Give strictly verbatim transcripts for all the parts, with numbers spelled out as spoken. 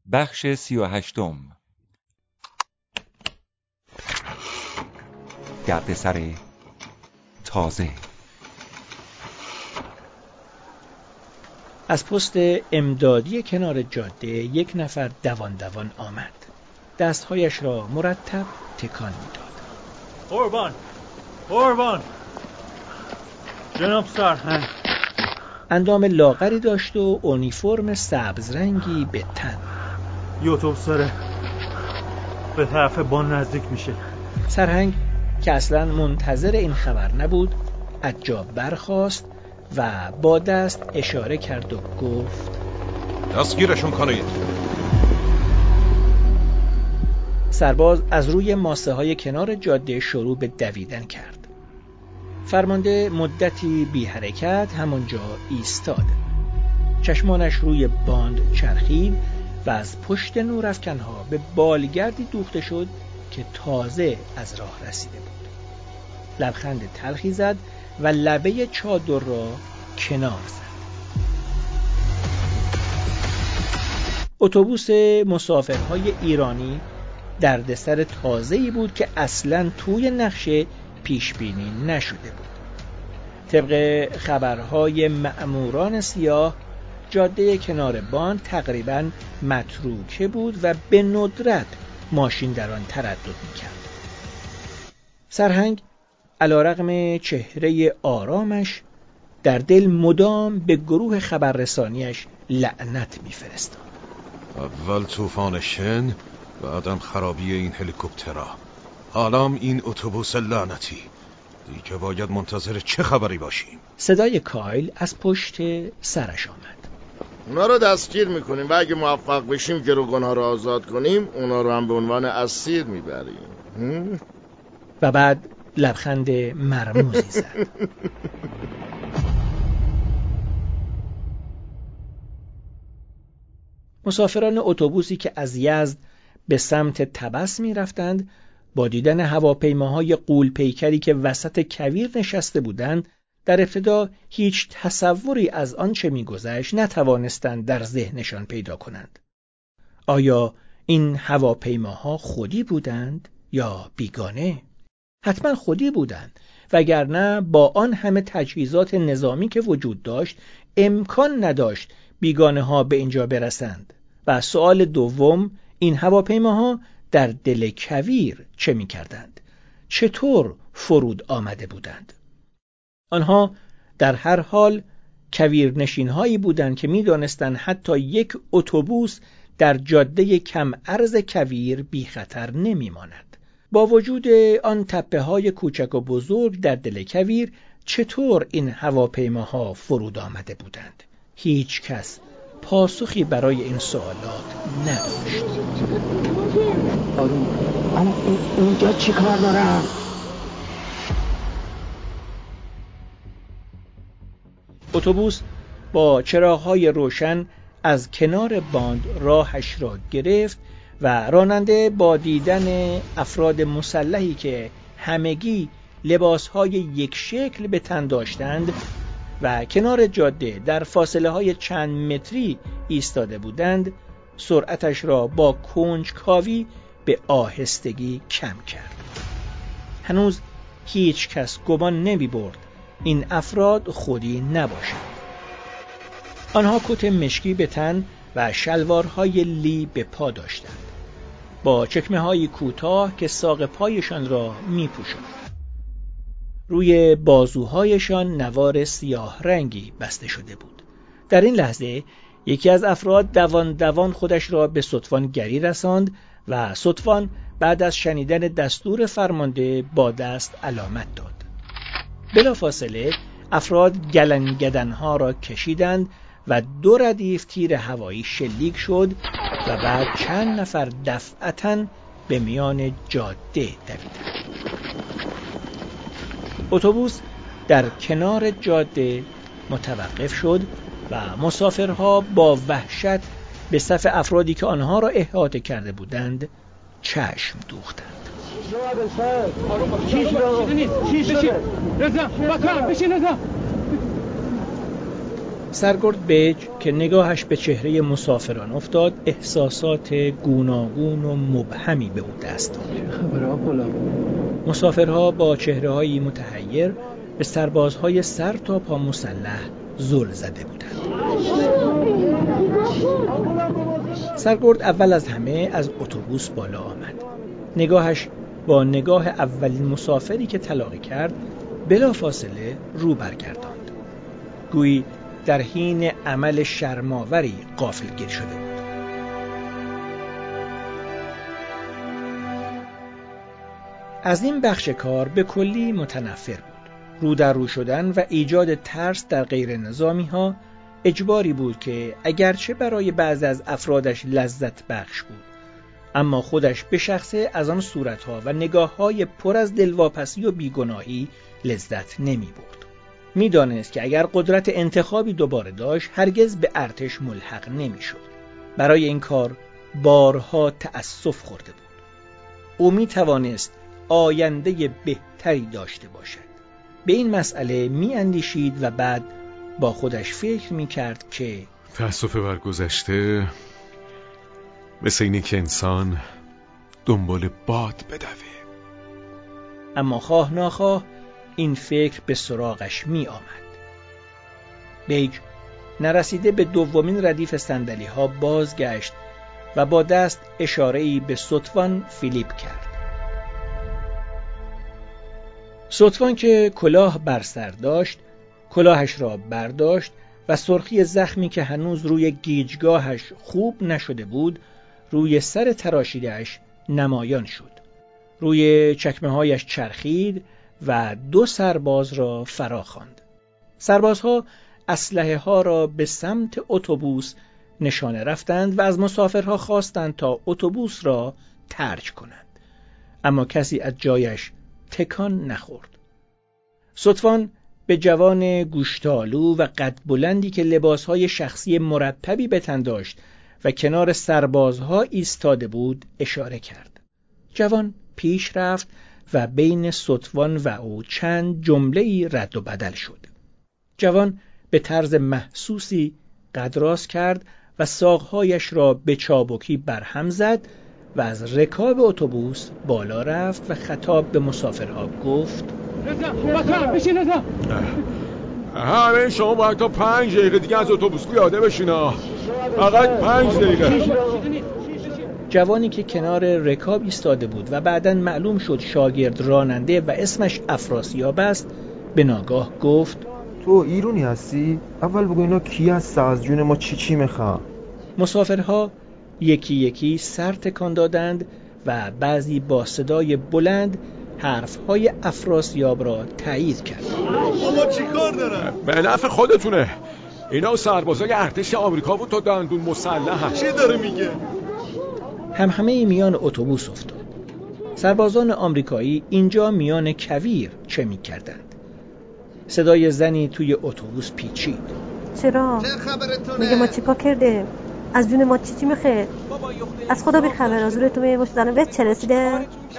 بخش سی و هشتم. دردسر تازه. از پست امدادی کنار جاده یک نفر دوان دوان آمد. دستهایش را مرتب تکان میداد. قربان قربان جناب سرهنگ. اندام لاغری داشت و اونیفرم سبز رنگی به تن. یه اتوبوس داره به طرف بان نزدیک میشه. سرهنگ که اصلا منتظر این خبر نبود از جا برخاست و با دست اشاره کرد و گفت دستگیرشون کنید. سرباز از روی ماسه های کنار جاده شروع به دویدن کرد. فرمانده مدتی بی حرکت همانجا ایستاد. چشمانش روی باند چرخید و از پشت نورافکنها به بالگردی دوخته شد که تازه از راه رسیده بود. لبخند تلخی زد و لبه چادر را کنار زد. اتوبوس مسافرهای ایرانی دردسر تازه‌ای بود که اصلاً توی نقشه پیش بینی نشده بود. طبق خبرهای مأموران سیاه جاده کنار باند تقریباً متروکه بود و به ندرت ماشین در آن تردد می‌کرد. سرهنگ علی‌رغم چهره آرامش در دل مدام به گروه خبررسانیش لعنت می‌فرستاد. اول طوفان شن، بعدم خرابی این هلیکوپترها، حالام این اتوبوس لعنتی. دیگه باید منتظر چه خبری باشیم؟ صدای کایل از پشت سرش آمد. اونا رو دستگیر میکنیم و اگه موفق بشیم گروگانها رو آزاد کنیم اونا رو هم به عنوان اسیر میبریم. و بعد لبخند مرموزی زد. مسافران اتوبوسی که از یزد به سمت طبس می رفتند با دیدن هواپیماهای غول پیکری که وسط کویر نشسته بودند در ابتدا هیچ تصوری از آنچه می‌گذشت نتوانستند در ذهنشان پیدا کنند. آیا این هواپیماها خودی بودند یا بیگانه؟ حتما خودی بودند، وگرنه با آن همه تجهیزات نظامی که وجود داشت امکان نداشت بیگانه ها به اینجا برسند. و سوال دوم، این هواپیماها در دل کویر چه می‌کردند؟ چطور فرود آمده بودند؟ آنها در هر حال کویر نشین هایی بودند که می دانستند حتی یک اتوبوس در جاده کم عرض کویر بی خطر نمی ماند. با وجود آن تپه های کوچک و بزرگ در دل کویر چطور این هواپیماها فرود آمده بودند؟ هیچ کس پاسخی برای این سوالات نداشت. آروم اما اونجا چی کار دارم؟ اتوبوس با چراغ‌های روشن از کنار باند راهش را گرفت و راننده با دیدن افراد مسلحی که همگی لباس‌های یک شکل به تن داشتند و کنار جاده در فاصله‌های چند متری ایستاده بودند، سرعتش را با کنجکاوی به آهستگی کم کرد. هنوز هیچ کس گمان نمی‌برد این افراد خودی نباشند. آنها کت مشکی به تن و شلوارهای لی به پا داشتند، با چکمه‌های کوتاه که ساق پایشان را می‌پوشاند. روی بازوهایشان نوار سیاه رنگی بسته شده بود. در این لحظه یکی از افراد دوان دوان خودش را به ستوان گری رساند و ستوان بعد از شنیدن دستور فرمانده با دست علامت داد. بلافاصله افراد گلنگدنها را کشیدند و دو ردیف تیر هوایی شلیک شد و بعد چند نفر دفعتاً به میان جاده دویدند. اتوبوس در کنار جاده متوقف شد و مسافرها با وحشت به صف افرادی که آنها را احاطه کرده بودند چشم دوختند. چی شده نیست؟ چی شده؟ رضا بکن بشین رضا. سرگرد بیج که نگاهش به چهره مسافران افتاد احساسات گوناگون و مبهمی به او دست داد. خبرها غلام. مسافرها با چهره‌هایی متحیر به سربازهای سر تا پا مسلح زل زده بودند. سرگرد اول از همه از اتوبوس بالا آمد. نگاهش با نگاه اولین مسافری که تلاقی کرد بلافاصله رو برگرداند. گویی در حین عمل شرماوری غافلگیر شده بود. از این بخش کار به کلی متنفر بود. رو در رو شدن و ایجاد ترس در غیر نظامی ها اجباری بود که اگرچه برای بعضی از افرادش لذت بخش بود، اما خودش به شخصه از آن صورتها و نگاههای پر از دلواپسی و بیگناهی لذت نمی برد. می دانست که اگر قدرت انتخابی دوباره داشت هرگز به ارتش ملحق نمی شد. برای این کار بارها تأسف خورده بود. او می توانست آینده بهتری داشته باشد. به این مسئله می اندیشید و بعد با خودش فکر می کرد که تأسف بر گذشته مثل اینه که انسان دنبال باد بدوه. اما خواه ناخواه این فکر به سراغش می آمد. بیج نرسیده به دومین ردیف صندلی ها بازگشت و با دست اشاره‌ای به ستوان فیلیپ کرد. ستوان که کلاه بر سر داشت کلاهش را برداشت و سرخی زخمی که هنوز روی گیجگاهش خوب نشده بود روی سر تراشیده‌اش نمایان شد. روی چکمه هایش چرخید و دو سرباز را فرا خواند. سربازها اسلحه ها را به سمت اتوبوس نشانه رفتند و از مسافرها خواستند تا اتوبوس را ترک کنند، اما کسی از جایش تکان نخورد. ستوان به جوان گوشتالو و قد بلندی که لباسهای شخصی مرتبی به تن داشت و کنار سربازها ایستاده بود اشاره کرد. جوان پیش رفت و بین ستوان و او چند جمله‌ای رد و بدل شد. جوان به طرز محسوسی قد راست کرد و ساقهایش را به چابکی برهم زد و از رکاب اتوبوس بالا رفت و خطاب به مسافرها گفت: همه شما باید تا پنج دقیقه دیگه از اتوبوس پیاده بشین ها. فقط پنج دقیقه. جوانی که کنار رکاب ایستاده بود و بعداً معلوم شد شاگرد راننده و اسمش افراسیاب است به ناگاه گفت: تو ایرونی هستی؟ اول بگو اینا کی هسته؟ از جون ما چی چی میخوان؟ مسافرها یکی یکی سر تکان دادند و بعضی با صدای بلند حرفهای افراسیاب را تایید کرد. بابا چی کار دارن؟ به نفع خودتونه. اینا سربازای ارتش آمریکا بود تا دندون مسلح. چی داره میگه؟ هم همه میان اتوبوس افتاد. سربازان آمریکایی اینجا میان کویر چه میکردند؟ صدای زنی توی اتوبوس پیچید. چرا؟ چه خبرتونه؟ میگه ما چیکار کرده؟ از جون ما چی چی میخواد؟ از خدا بی خبر از تو میموش دارم به چه رسیده؟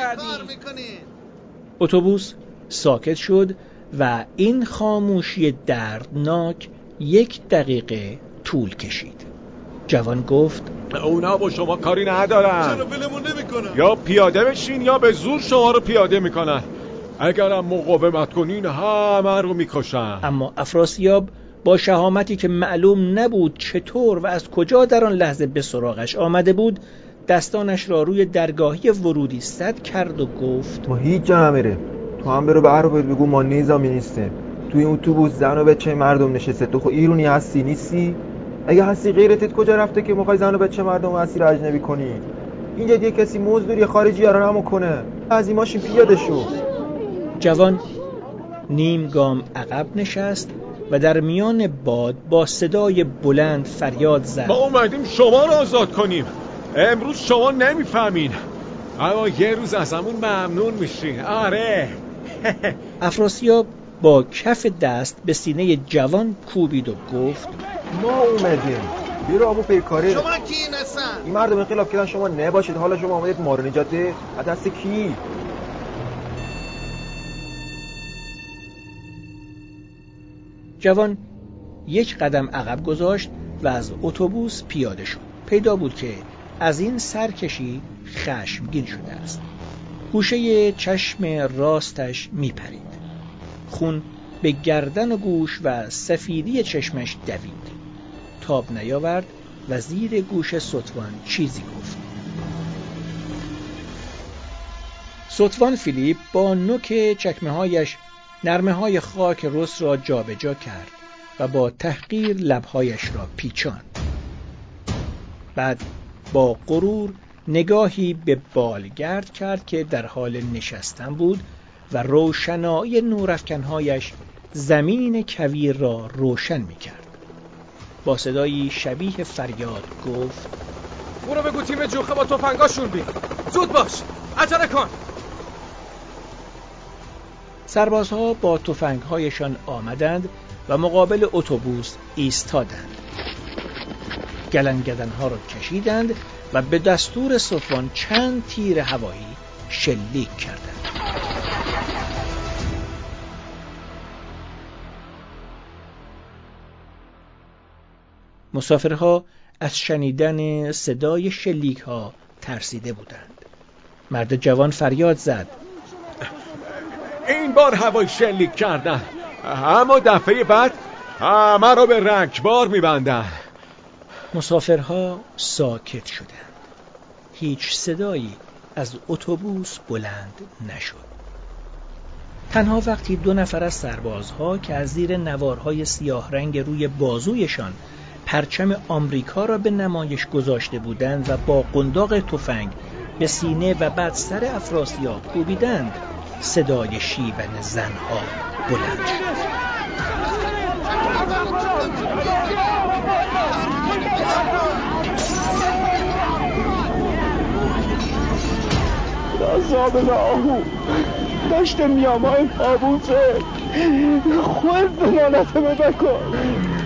اتوبوس ساکت شد و این خاموشی دردناک یک دقیقه طول کشید. جوان گفت: اونا با شما کاری ندارن. چرا ولمون نمیکنن؟ یا پیاده بشین یا به زور شما رو پیاده میکنن. اگرم مقاومت کنین همه رو میکشن. اما افراسیاب با شهامتی که معلوم نبود چطور و از کجا در آن لحظه به سراغش آمده بود دستانش را روی درگاهی ورودی سد کرد و گفت: ما هیچ جا نمیره. تو هم برو به عربت بگو ما نظامی نیستیم. توی اون اتوبوس زن و بچه مردم نشسته. تو خب ایرونی هستی نیستی؟ اگه هستی غیرتت کجا رفته که میخوای زن و بچه مردم اسیر اجنبی کنی؟ اینجا دیگه کسی مزدوری خارجی ها رو کنه. از این ماشین پیاده شو. جوان نیم گام عقب نشست و در میان باد با صدای بلند فریاد زد: ما اومدیم شما رو آزاد کنیم. امروز شما نمیفهمین، اما یه روز از همون ممنون میشین. آره. افراسیاب با کف دست به سینه جوان کوبید و گفت: ما اومدیم. بیرو ابو پیکاره. شما کی نسن؟ این مردم انقلاب کردن شما نباشید. حالا شما اومدید ما رو نجات ده. از دست کی؟ جوان یک قدم عقب گذاشت و از اتوبوس پیاده شد. پیدا بود که از این سرکشی خشمگین شده است. گوشه چشم راستش میپرید. خون به گردن و گوش و سفیدی چشمش دوید. تاب نیاورد و زیر گوش ستوان چیزی گفت. ستوان فیلیپ با نوک چکمه هایش نرمه های خاک رس را جابجا جا کرد و با تحقیر لبهایش را پیچاند. بعد با غرور نگاهی به بالگرد کرد که در حال نشستن بود و روشنایی نورافکنهایش زمین کویر را روشن می کرد. با صدایی شبیه فریاد گفت: برو بگو تیم جوخه با تفنگاشون بی. زود باش، عجله کن. سربازها با تفنگهایشان آمدند و مقابل اتوبوس ایستادند. گلنگدنها را کشیدند و به دستور ستوان چند تیر هوایی شلیک کردند. مسافرها از شنیدن صدای شلیک ها ترسیده بودند. مرد جوان فریاد زد: این بار هوایی شلیک کردن، اما دفعه بعد همه را به رگبار میبندن. مسافرها ساکت شدند. هیچ صدایی از اتوبوس بلند نشد. تنها وقتی دو نفر از سربازها که از زیر نوارهای سیاه رنگ روی بازویشان پرچم آمریکا را به نمایش گذاشته بودند و با قنداق تفنگ به سینه و بعد سر افراسیاب کوبیدند، صدای شیون زنها بلند شد. عذاب آهو داشته میامای پابوسه خود زمانت رو بکن.